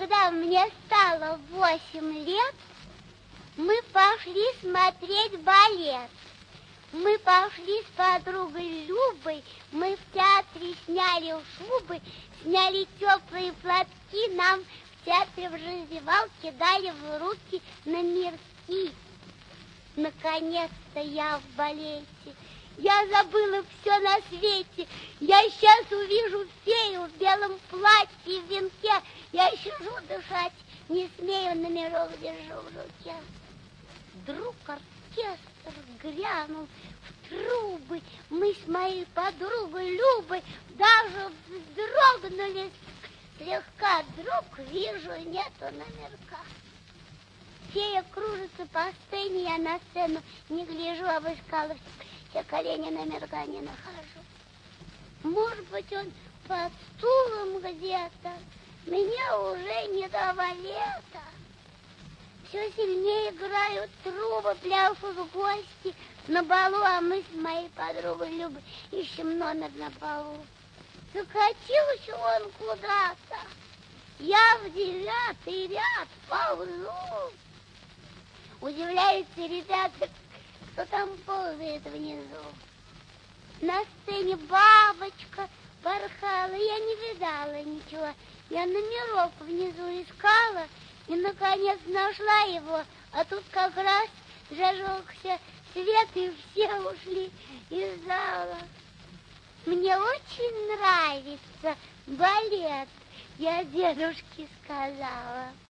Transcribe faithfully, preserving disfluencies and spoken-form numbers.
когда мне стало восемь лет, мы пошли смотреть балет. Мы пошли с подругой Любой, мы в театре сняли шубы, сняли теплые платки, нам в театре в раздевалке дали в руки номерки. Наконец-то я в балете. Я забыла все на свете. Я сейчас увижу фею в белом платье и в венке. Я сижу дышать, не смею, номерок держу в руке. Вдруг оркестр грянул в трубы. Мы с моей подругой Любой даже вздрогнули. Слегка вдруг вижу, нету номерка. Фея кружится по сцене, я на сцену не гляжу, обыскала все колени, номерка не нахожу. Может быть, он под стулом где-то. Мне уже не до балета. Все сильнее играют трубы, пляшут гости на балу, а мы с моей подругой Любой ищем номер на полу. Закатился он куда-то. Я в девятый ряд ползу. Удивляются ребята, кто там ползает внизу. На сцене бабочка порхала, я не видала ничего. Я номерок внизу искала и, наконец, нашла его. А тут как раз зажегся свет, и все ушли из зала. Мне очень нравится балет, я дедушке сказала.